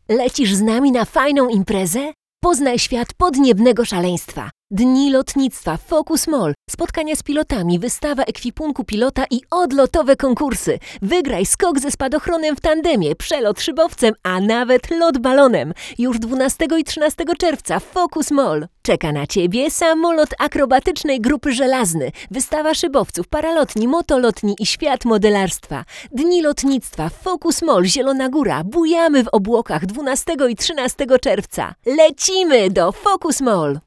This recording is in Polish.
Lecisz z nami na fajną imprezę? Poznaj świat podniebnego szaleństwa. Dni lotnictwa, Focus Mall, spotkania z pilotami, wystawa ekwipunku pilota i odlotowe konkursy. Wygraj skok ze spadochronem w tandemie, przelot szybowcem, a nawet lot balonem. Już 12 i 13 czerwca w Focus Mall. Czeka na Ciebie samolot akrobatycznej grupy Żelazny, wystawa szybowców, paralotni, motolotni i świat modelarstwa. Dni lotnictwa, Focus Mall, Zielona Góra. Bujamy w obłokach 12 i 13 czerwca. Lecimy do Focus Mall!